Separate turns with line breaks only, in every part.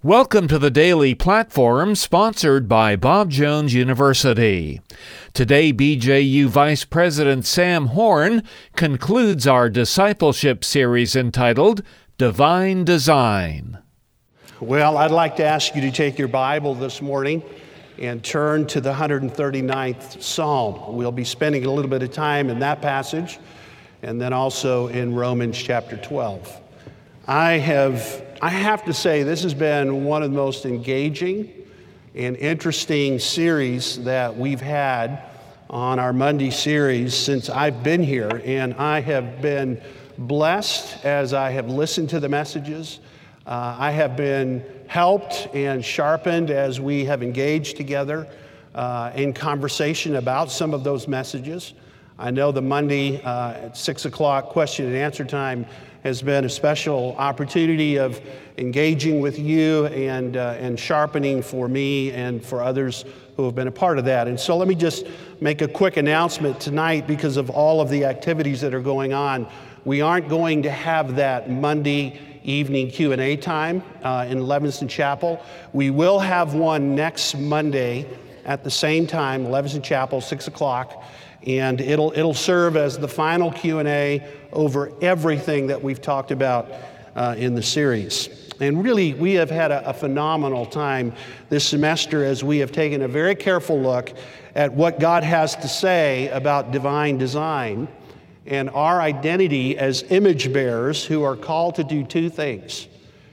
Welcome to the Daily Platform, sponsored by Bob Jones University. Today, BJU Vice President Sam Horn concludes our discipleship series entitled Divine Design.
Well, I'd like to ask you to take your Bible this morning and turn to the 139th Psalm. We'll be spending a little bit of time in that passage and then also in Romans chapter 12. I have to say this has been one of the most engaging and interesting series that we've had on our Monday series since I've been here, and I have been blessed as I have listened to the messages. I have been helped and sharpened as we have engaged together in conversation about some of those messages. I know the Monday at 6 o'clock question and answer time has been a special opportunity of engaging with you and sharpening for me and for others who have been a part of that. And so let me just make a quick announcement tonight because of all of the activities that are going on. We aren't going to have that Monday evening Q&A time in Levinson Chapel. We will have one next Monday at the same time, Levinson Chapel, 6 o'clock. And it'll serve as the final Q&A over everything that we've talked about in the series. And really, we have had a phenomenal time this semester as we have taken a very careful look at what God has to say about divine design and our identity as image bearers who are called to do two things: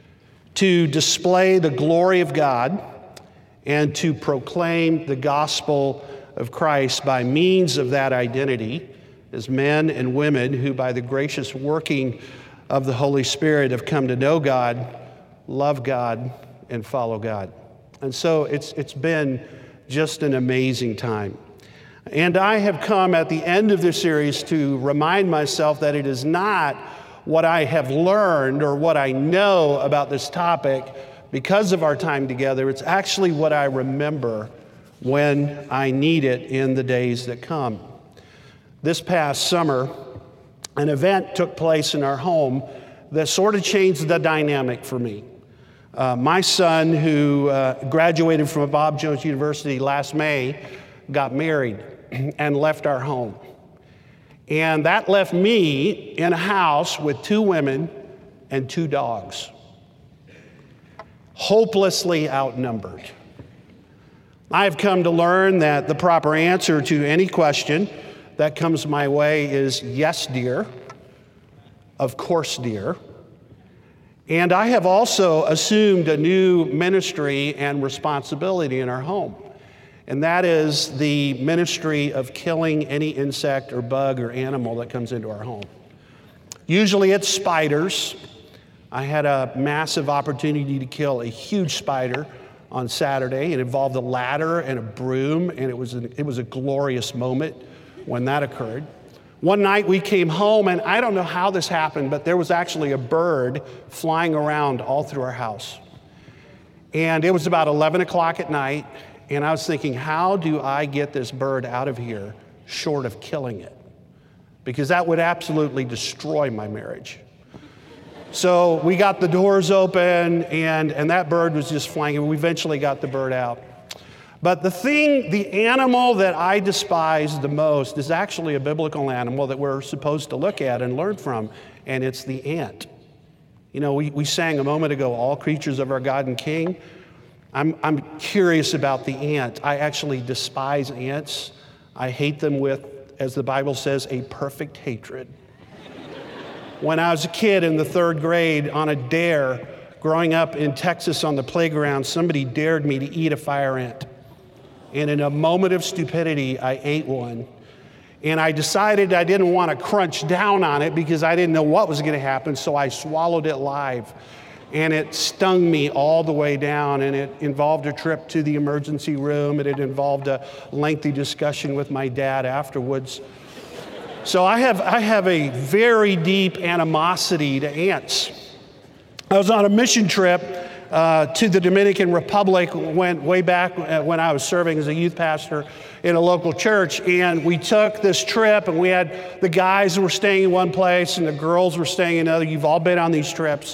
to display the glory of God and to proclaim the gospel of Christ by means of that identity as men and women who, by the gracious working of the Holy Spirit, have come to know God, love God, and follow God. And so it's been just an amazing time. And I have come at the end of this series to remind myself that it is not what I have learned or what I know about this topic because of our time together. It's actually what I remember when I need it in the days that come. This past summer, an event took place in our home that sort of changed the dynamic for me. My son, who graduated from Bob Jones University last May, got married and left our home. And that left me in a house with two women and two dogs, hopelessly outnumbered. I've come to learn that the proper answer to any question that comes my way is yes, dear. Of course, dear. And I have also assumed a new ministry and responsibility in our home. And that is the ministry of killing any insect or bug or animal that comes into our home. Usually it's spiders. I had a massive opportunity to kill a huge spider on Saturday. It involved a ladder and a broom, and it was a glorious moment when that occurred. One night we came home, and I don't know how this happened, but there was actually a bird flying around all through our house. And it was about 11 o'clock at night, and I was thinking, how do I get this bird out of here short of killing it? Because that would absolutely destroy my marriage. So we got the doors open, and that bird was just flying, and we eventually got the bird out. But the animal that I despise the most is actually a biblical animal that we're supposed to look at and learn from, and it's the ant. You know, we sang a moment ago, all creatures of our God and King. I'm curious about the ant. I actually despise ants. I hate them with, as the Bible says, a perfect hatred. When I was a kid in the 3rd grade on a dare, growing up in Texas on the playground, somebody dared me to eat a fire ant. And in a moment of stupidity, I ate one. And I decided I didn't want to crunch down on it because I didn't know what was going to happen, so I swallowed it live. And it stung me all the way down, and it involved a trip to the emergency room, and it involved a lengthy discussion with my dad afterwards. So I have a very deep animosity to ants. I was on a mission trip to the Dominican Republic, went way back when I was serving as a youth pastor in a local church, and we took this trip, and we had the guys were staying in one place and the girls were staying in another. You've all been on these trips.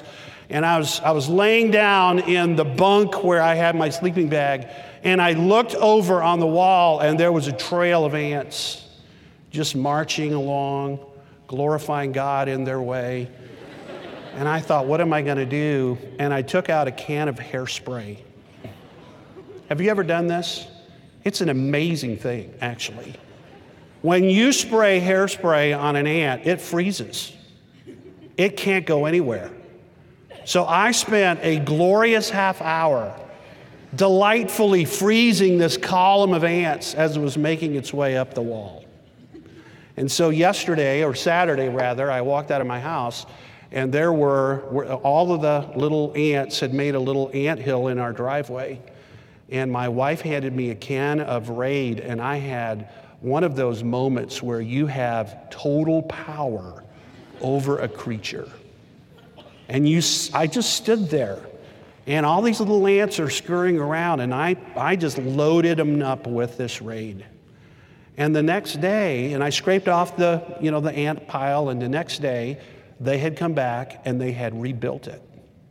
And I was laying down in the bunk where I had my sleeping bag, and I looked over on the wall, and there was a trail of ants just marching along, glorifying God in their way. And I thought, what am I going to do? And I took out a can of hairspray. Have you ever done this? It's an amazing thing, actually. When you spray hairspray on an ant, it freezes. It can't go anywhere. So I spent a glorious half hour delightfully freezing this column of ants as it was making its way up the wall. And so yesterday, or Saturday rather, I walked out of my house, and there were all of the little ants had made a little anthill in our driveway. And my wife handed me a can of Raid, and I had one of those moments where you have total power over a creature. And I just stood there, and all these little ants are scurrying around, and I just loaded them up with this Raid. And the next day, and I scraped off the ant pile, and the next day, they had come back and they had rebuilt it.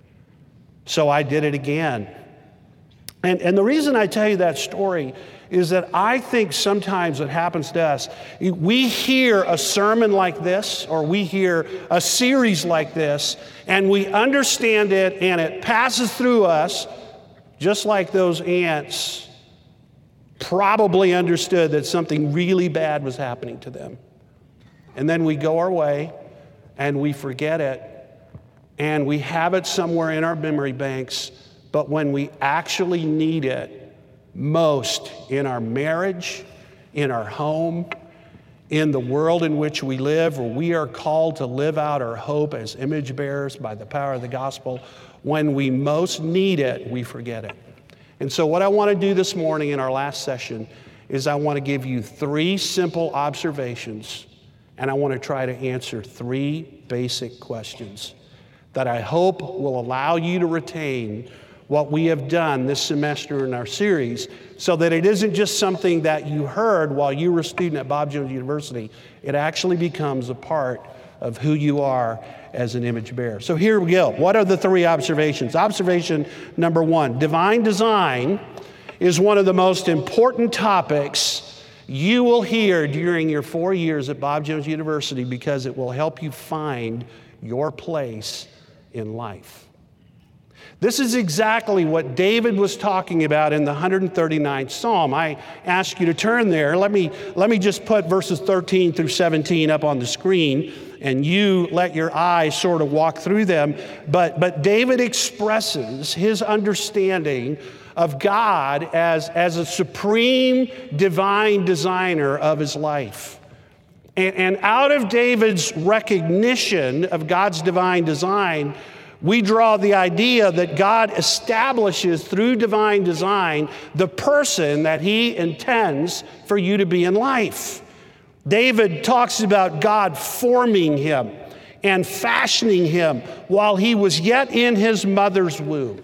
So I did it again. And the reason I tell you that story is that I think sometimes what happens to us, we hear a sermon like this, or we hear a series like this, and we understand it, and it passes through us, just like those ants probably understood that something really bad was happening to them. And then we go our way, and we forget it, and we have it somewhere in our memory banks, but when we actually need it most, in our marriage, in our home, in the world in which we live, where we are called to live out our hope as image bearers by the power of the gospel, when we most need it, we forget it. And so what I want to do this morning in our last session is I want to give you 3 simple observations, and I want to try to answer 3 basic questions that I hope will allow you to retain what we have done this semester in our series, so that it isn't just something that you heard while you were a student at Bob Jones University. It actually becomes a part of who you are as an image bearer. So here we go. What are the 3 observations? Observation number 1, divine design is one of the most important topics you will hear during your 4 years at Bob Jones University, because it will help you find your place in life. This is exactly what David was talking about in the 139th Psalm. I ask you to turn there. Let me just put verses 13 through 17 up on the screen, and you let your eyes sort of walk through them. But David expresses his understanding of God as a supreme divine designer of his life. And out of David's recognition of God's divine design, we draw the idea that God establishes through divine design the person that he intends for you to be in life. David talks about God forming him and fashioning him while he was yet in his mother's womb.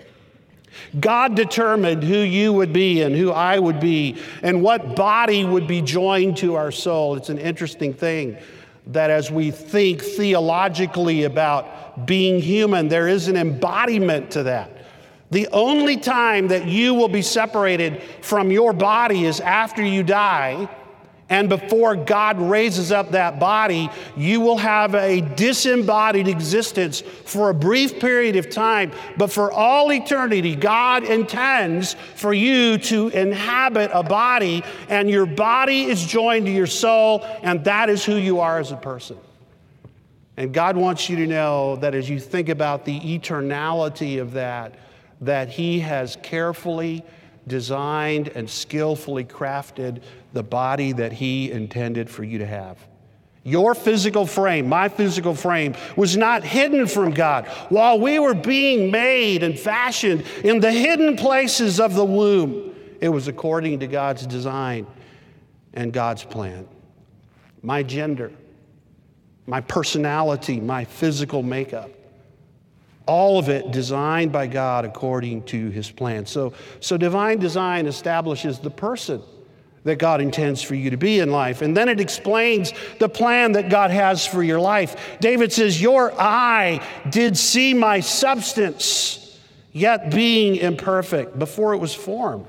God determined who you would be and who I would be and what body would be joined to our soul. It's an interesting thing that as we think theologically about being human, there is an embodiment to that. The only time that you will be separated from your body is after you die, and before God raises up that body, you will have a disembodied existence for a brief period of time, but for all eternity, God intends for you to inhabit a body, and your body is joined to your soul, and that is who you are as a person. And God wants you to know that as you think about the eternality of that he has carefully designed and skillfully crafted the body that he intended for you to have. Your physical frame, my physical frame, was not hidden from God. While we were being made and fashioned in the hidden places of the womb, it was according to God's design and God's plan. My gender, my personality, my physical makeup, all of it designed by God according to his plan. So divine design establishes the person that God intends for you to be in life. And then it explains the plan that God has for your life. David says, your eye did see my substance, yet being imperfect, before it was formed.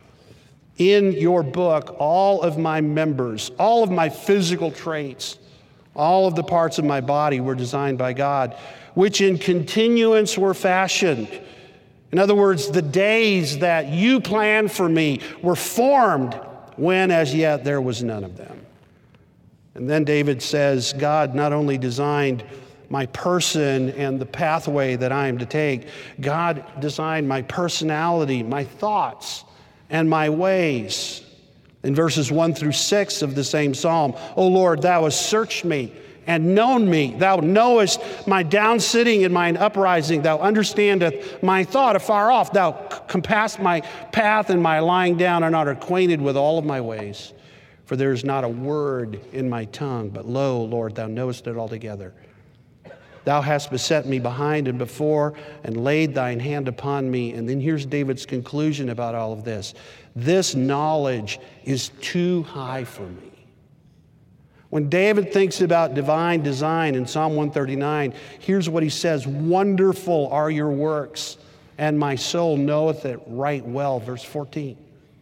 In your book, all of my members, all of my physical traits, all of the parts of my body were designed by God, which in continuance were fashioned. In other words, the days that you planned for me were formed when as yet there was none of them. And then David says, God not only designed my person and the pathway that I am to take, God designed my personality, my thoughts, and my ways. In verses 1 through 6 of the same psalm, O Lord, thou hast searched me and known me. Thou knowest my down sitting and mine uprising. Thou understandest my thought afar off. Thou compassest my path and my lying down, and art acquainted with all of my ways. For there is not a word in my tongue, but lo, Lord, thou knowest it altogether. Thou hast beset me behind and before, and laid thine hand upon me. And then here's David's conclusion about all of this. This knowledge is too high for me. When David thinks about divine design in Psalm 139, here's what he says, wonderful are your works, and my soul knoweth it right well, verse 14.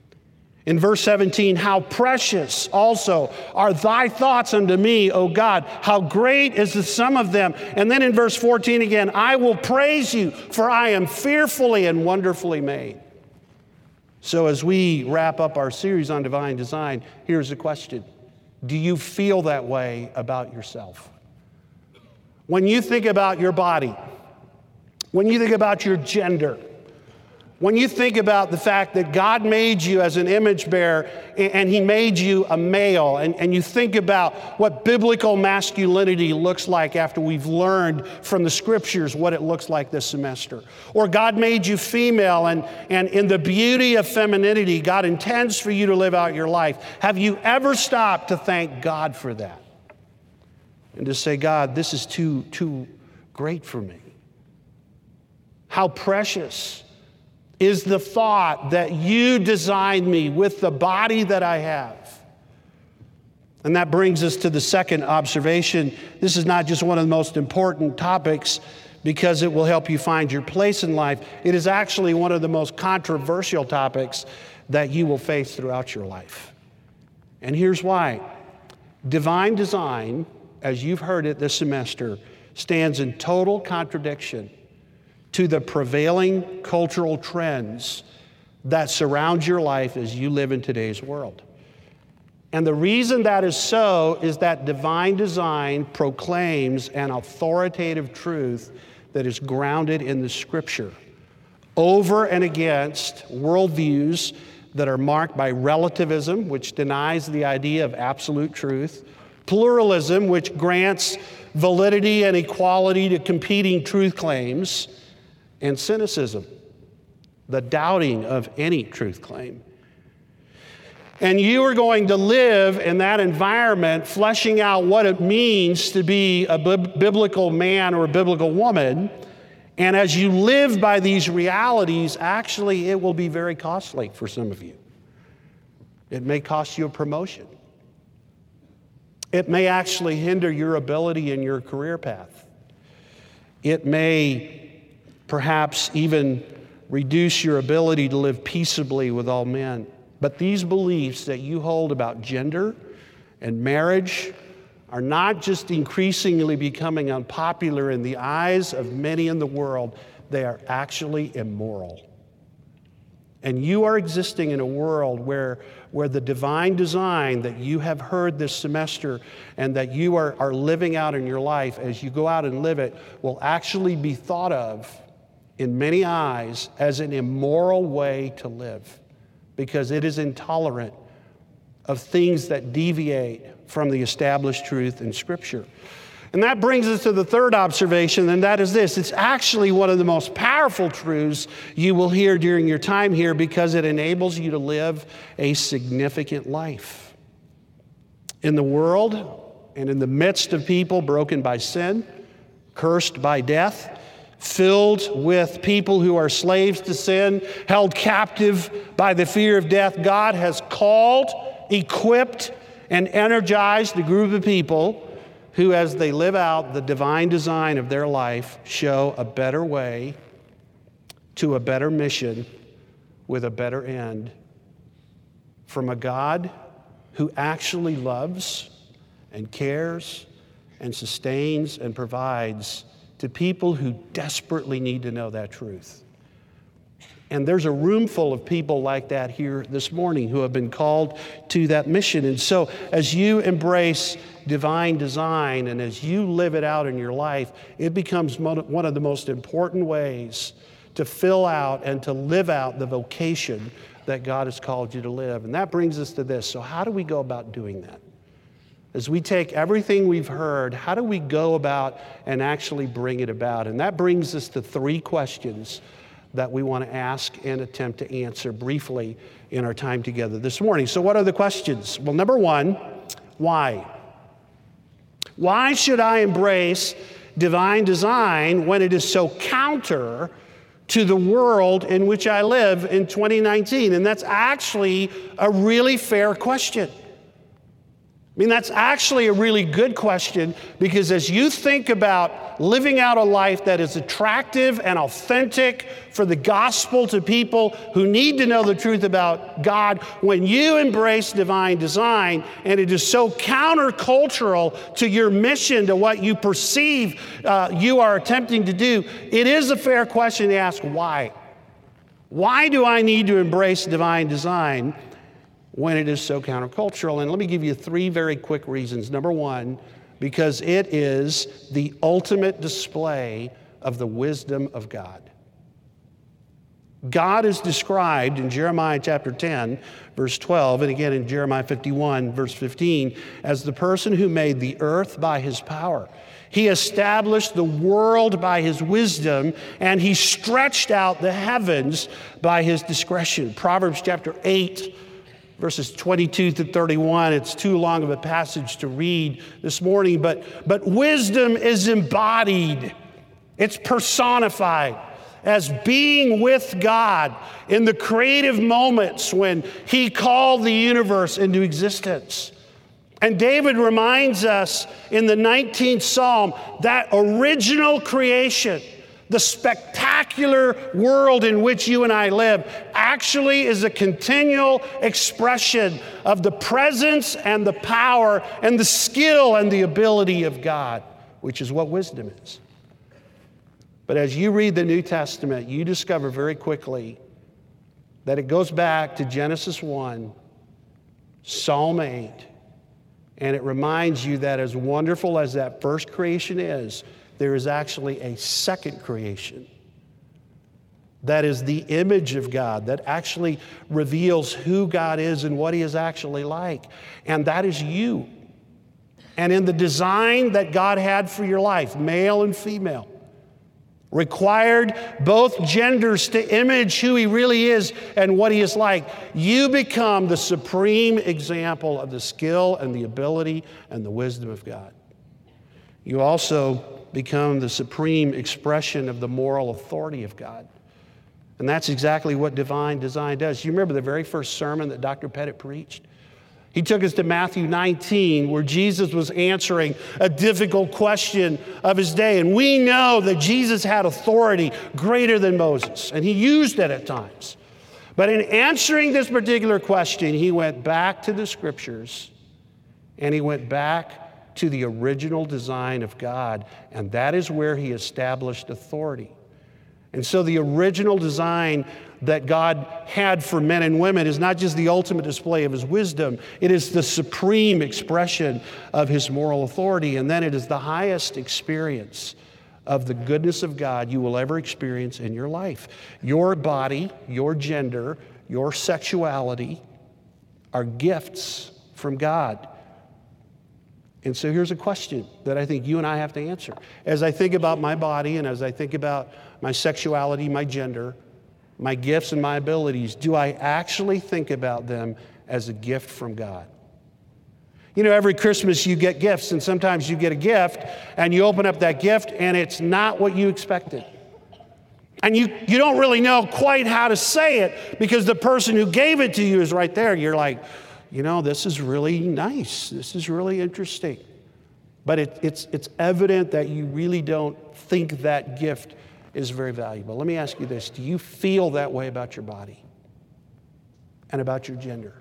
In verse 17, how precious also are thy thoughts unto me, O God. How great is the sum of them. And then in verse 14 again, I will praise you, for I am fearfully and wonderfully made. So as we wrap up our series on divine design, here's the question. Do you feel that way about yourself? When you think about your body, when you think about your gender, when you think about the fact that God made you as an image bearer and He made you a male, and you think about what biblical masculinity looks like after we've learned from the Scriptures what it looks like this semester. Or God made you female, and in the beauty of femininity, God intends for you to live out your life. Have you ever stopped to thank God for that? And to say, God, this is too great for me. How precious is the thought that you designed me with the body that I have. And that brings us to the second observation. This is not just one of the most important topics because it will help you find your place in life. It is actually one of the most controversial topics that you will face throughout your life. And here's why. Divine design, as you've heard it this semester, stands in total contradiction to the prevailing cultural trends that surround your life as you live in today's world. And the reason that is so is that divine design proclaims an authoritative truth that is grounded in the Scripture over and against worldviews that are marked by relativism, which denies the idea of absolute truth, pluralism, which grants validity and equality to competing truth claims, and cynicism, the doubting of any truth claim. And you are going to live in that environment, fleshing out what it means to be a biblical man or a biblical woman. And as you live by these realities, actually it will be very costly for some of you. It may cost you a promotion. It may actually hinder your ability in your career path. It may perhaps even reduce your ability to live peaceably with all men. But these beliefs that you hold about gender and marriage are not just increasingly becoming unpopular in the eyes of many in the world, they are actually immoral. And you are existing in a world where the divine design that you have heard this semester and that you are living out in your life as you go out and live it will actually be thought of in many eyes as an immoral way to live because it is intolerant of things that deviate from the established truth in Scripture. And that brings us to the third observation, and that is this. It's actually one of the most powerful truths you will hear during your time here because it enables you to live a significant life. In the world and in the midst of people broken by sin, cursed by death, filled with people who are slaves to sin, held captive by the fear of death, God has called equipped and energized a group of people who, as they live out the divine design of their life, show a better way to a better mission with a better end from a God who actually loves and cares and sustains and provides to people who desperately need to know that truth. And there's a room full of people like that here this morning who have been called to that mission. And so as you embrace divine design and as you live it out in your life, it becomes one of the most important ways to fill out and to live out the vocation that God has called you to live. And that brings us to this. So how do we go about doing that? As we take everything we've heard, how do we go about and actually bring it about? And that brings us to three questions that we want to ask and attempt to answer briefly in our time together this morning. So what are the questions? Well, number one, why? Why should I embrace divine design when it is so counter to the world in which I live in 2019? And that's actually a really fair question. I mean, that's actually a really good question, because as you think about living out a life that is attractive and authentic for the gospel to people who need to know the truth about God, when you embrace divine design and it is so countercultural to your mission, to what you perceive you are attempting to do, it is a fair question to ask, why? Why do I need to embrace divine design when it is so countercultural? And let me give you three very quick reasons. Number one, because it is the ultimate display of the wisdom of God. God is described in Jeremiah chapter 10, verse 12, and again in Jeremiah 51, verse 15, as the person who made the earth by his power. He established the world by his wisdom, and he stretched out the heavens by his discretion. Proverbs chapter 8, verses 22 to 31. It's too long of a passage to read this morning, but wisdom is embodied. It's personified as being with God in the creative moments when he called the universe into existence. And David reminds us in the 19th Psalm that original creation, the spectacular world in which you and I live, actually is a continual expression of the presence and the power and the skill and the ability of God, which is what wisdom is. But as you read the New Testament, you discover very quickly that it goes back to Genesis 1, Psalm 8, and it reminds you that as wonderful as that first creation is, there is actually a second creation that is the image of God, that actually reveals who God is and what he is actually like. And that is you. And in the design that God had for your life, male and female, required both genders to image who he really is and what he is like, you become the supreme example of the skill and the ability and the wisdom of God. You also become the supreme expression of the moral authority of God. And that's exactly what divine design does. You remember the very first sermon that Dr. Pettit preached? He took us to Matthew 19, where Jesus was answering a difficult question of his day. And we know that Jesus had authority greater than Moses, and he used it at times. But in answering this particular question, he went back to the scriptures, and he went back to the original design of God, and that is where he established authority. And so the original design that God had for men and women is not just the ultimate display of his wisdom, it is the supreme expression of his moral authority, and then it is the highest experience of the goodness of God you will ever experience in your life. Your body, your gender, your sexuality are gifts from God. And so here's a question that I think you and I have to answer. As I think about my body and as I think about my sexuality, my gender, my gifts and my abilities, do I actually think about them as a gift from God? You know, every Christmas you get gifts, and sometimes you get a gift and you open up that gift and it's not what you expected. And you don't really know quite how to say it because the person who gave it to you is right there. You're like, this is really nice. This is really interesting. But it's evident that you really don't think that gift is very valuable. Let me ask you this. Do you feel that way about your body and about your gender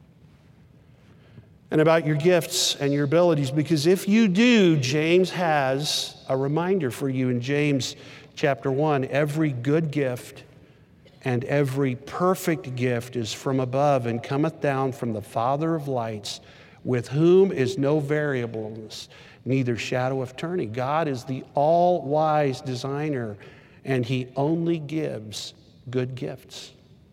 and about your gifts and your abilities? Because if you do, James has a reminder for you in James chapter 1. Every good gift and every perfect gift is from above and cometh down from the Father of lights, with whom is no variableness, neither shadow of turning. God is the all-wise designer, and he only gives good gifts.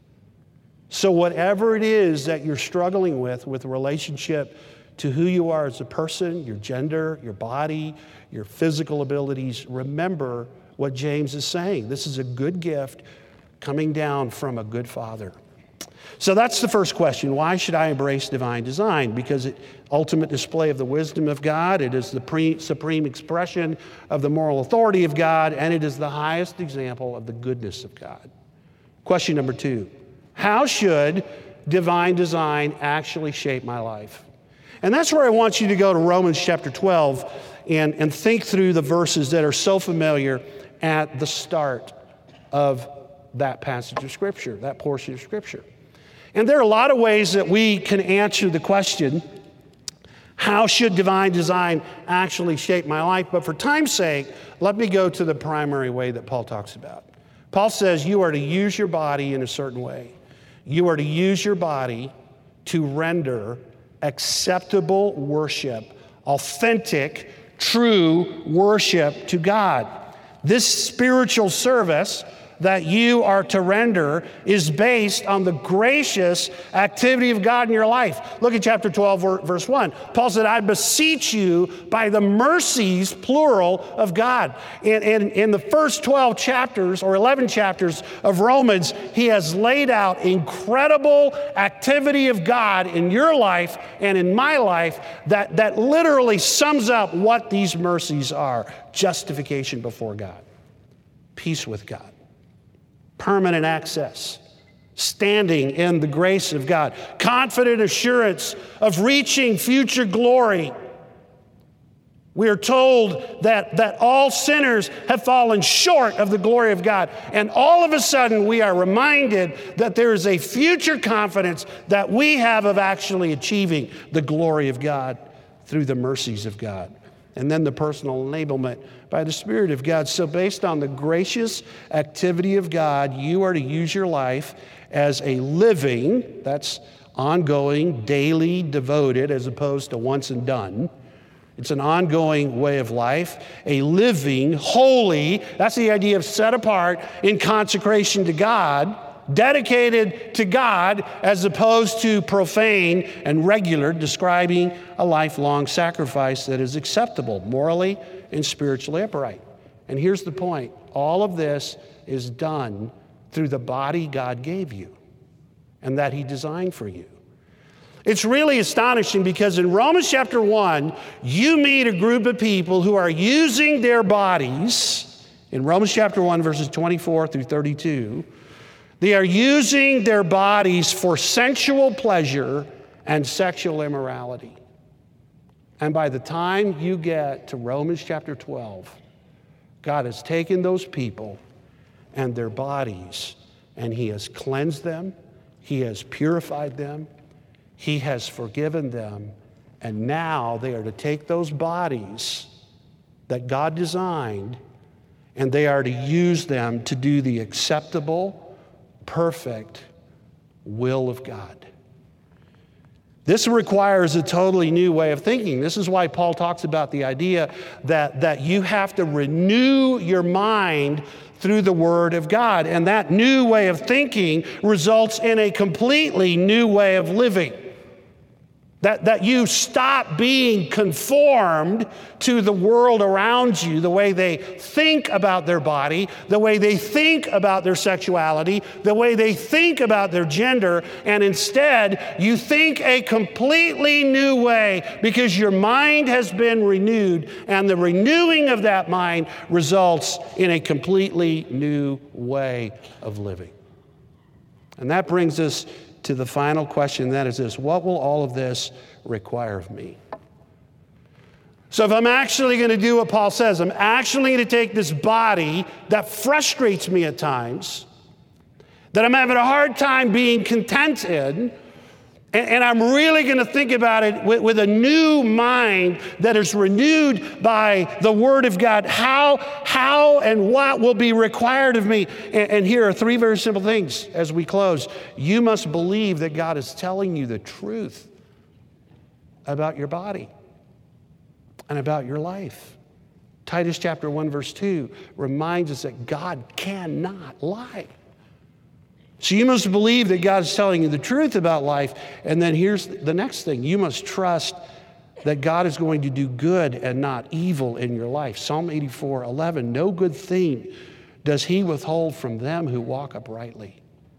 So whatever it is that you're struggling with relationship to who you are as a person, your gender, your body, your physical abilities, remember what James is saying. This is a good gift coming down from a good Father. So that's the first question. Why should I embrace divine design? Because it's ultimate display of the wisdom of God. It is the supreme expression of the moral authority of God, and it is the highest example of the goodness of God. Question number 2. How should divine design actually shape my life? And that's where I want you to go to Romans chapter 12 and think through the verses that are so familiar at the start of that passage of Scripture, that portion of Scripture. And there are a lot of ways that we can answer the question, how should divine design actually shape my life? But for time's sake, let me go to the primary way that Paul talks about. Paul says you are to use your body in a certain way. You are to use your body to render acceptable worship, authentic, true worship to God. This spiritual service that you are to render is based on the gracious activity of God in your life. Look at chapter 12, verse 1. Paul said, I beseech you by the mercies, plural, of God. In the first 12 chapters or 11 chapters of Romans, he has laid out incredible activity of God in your life and in my life that literally sums up what these mercies are. Justification before God, peace with God, permanent access, standing in the grace of God, confident assurance of reaching future glory. We are told that all sinners have fallen short of the glory of God. And all of a sudden, we are reminded that there is a future confidence that we have of actually achieving the glory of God through the mercies of God. And then the personal enablement by the Spirit of God. So based on the gracious activity of God, you are to use your life as a living, that's ongoing, daily, devoted, as opposed to once and done. It's an ongoing way of life, a living, holy, that's the idea of set apart in consecration to God, dedicated to God as opposed to profane and regular, describing a lifelong sacrifice that is acceptable, morally and spiritually upright. And here's the point. All of this is done through the body God gave you and that he designed for you. It's really astonishing because in Romans chapter 1, you meet a group of people who are using their bodies, in Romans chapter 1, verses 24 through 32, they are using their bodies for sensual pleasure and sexual immorality. And by the time you get to Romans chapter 12, God has taken those people and their bodies, and he has cleansed them, he has purified them, he has forgiven them, and now they are to take those bodies that God designed, and they are to use them to do the acceptable, perfect will of God. This requires a totally new way of thinking. This is why Paul talks about the idea that you have to renew your mind through the Word of God. And that new way of thinking results in a completely new way of living. That you stop being conformed to the world around you, the way they think about their body, the way they think about their sexuality, the way they think about their gender, and instead you think a completely new way because your mind has been renewed, and the renewing of that mind results in a completely new way of living. And that brings us to the final question, that is this: what will all of this require of me? So if I'm actually going to do what Paul says, I'm actually going to take this body that frustrates me at times, that I'm having a hard time being content in, and I'm really going to think about it with a new mind that is renewed by the Word of God. How and what will be required of me? And here are three very simple things as we close. You must believe that God is telling you the truth about your body and about your life. Titus chapter 1, verse 2 reminds us that God cannot lie. So you must believe that God is telling you the truth about life. And then here's the next thing. You must trust that God is going to do good and not evil in your life. Psalm 84:11, no good thing does he withhold from them who walk uprightly.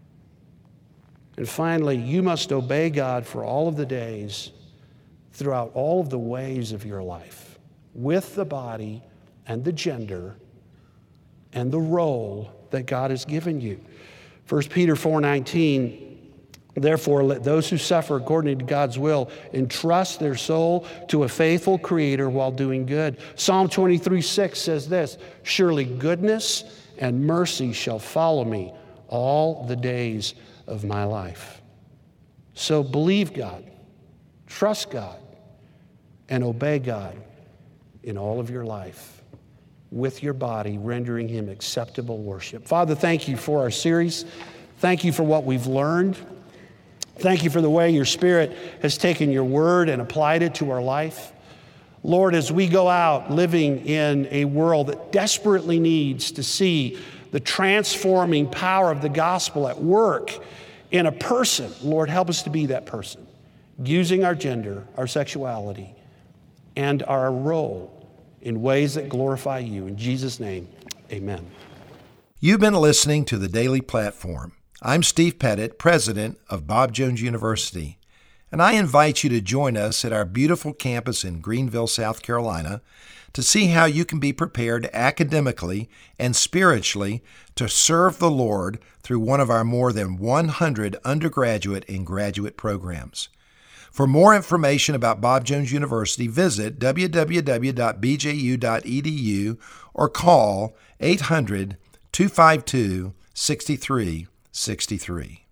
And finally, you must obey God for all of the days throughout all of the ways of your life, with the body and the gender and the role that God has given you. 1 Peter 4:19, therefore let those who suffer according to God's will entrust their soul to a faithful Creator while doing good. Psalm 23:6 says this, surely goodness and mercy shall follow me all the days of my life. So believe God, trust God, and obey God in all of your life, with your body, rendering him acceptable worship. Father, thank you for our series. Thank you for what we've learned. Thank you for the way your Spirit has taken your word and applied it to our life. Lord, as we go out living in a world that desperately needs to see the transforming power of the gospel at work in a person, Lord, help us to be that person, using our gender, our sexuality, and our role in ways that glorify you. In Jesus' name, amen.
You've been listening to The Daily Platform. I'm Steve Pettit, president of Bob Jones University, and I invite you to join us at our beautiful campus in Greenville, South Carolina, to see how you can be prepared academically and spiritually to serve the Lord through one of our more than 100 undergraduate and graduate programs. For more information about Bob Jones University, visit www.bju.edu or call 800-252-6363.